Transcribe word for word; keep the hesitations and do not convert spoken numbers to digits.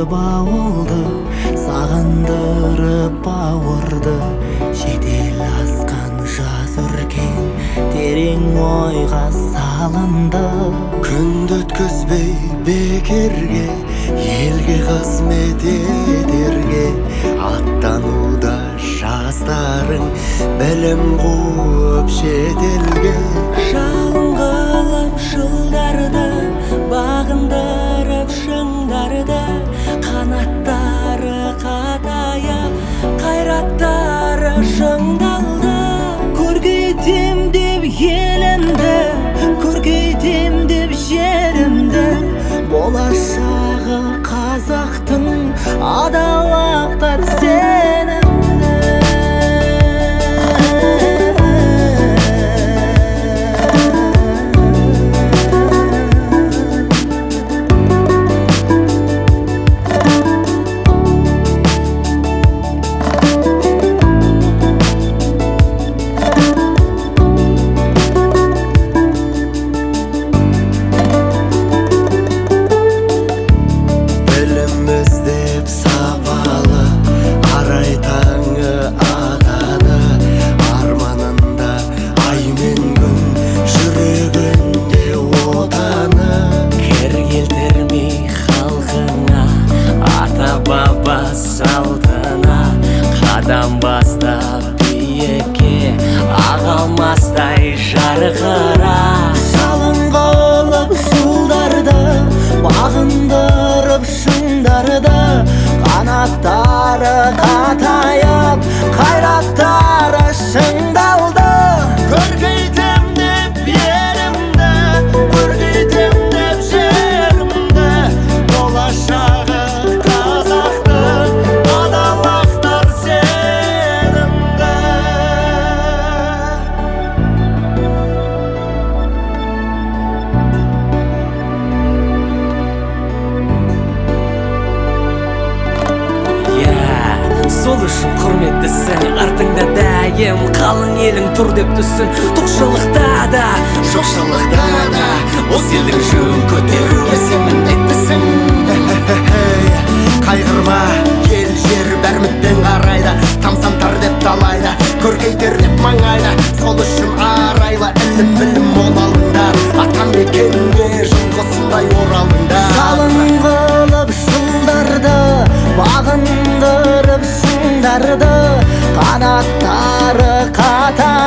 бауылды, сағындырып бауырды. Жетел асқан жаз үркен, терең ойға салынды. Күнді өткізбей бекерге, елге қызмет етерге. Аттануда жастарың, білім қуып шетелге. Жалын қылып жылдарды, бағындырып шыңдарды. Қанаттары қатайып, қайраттары шыңдалды. Көркейтем деп елімді, көркейтем деп жерімді. Болашағы қазақтың адал ақтар сенімді. Салтына қадам бастап биікке, ағалмастай жарқыра. Жалын қылып жылдарды, бағындырып шыңдарды. Қанаттары қатайып, қайраттары шыңдалды. Көркейтем деп елімді, көркейтем деп жерімді. Болашағы сол үшін құрметтісің, артыңда дәйім қалың елің тұр деп түсін. Тоқшылықта да, жоқшылықта да осы елдің жүгін көтеруге сен міндеттісің. Қайғырма, ел жер бәрмітпен қарайды, тамсантар деп талайды, көркейтер деп маңайды. Сол үшін арайлы ілім білім мол алыңдар, атам мекенге жылғысындай оралыңдар. Жалын қылып жылдарды, бағындырып шыңдарды. Қанаттары қатайып,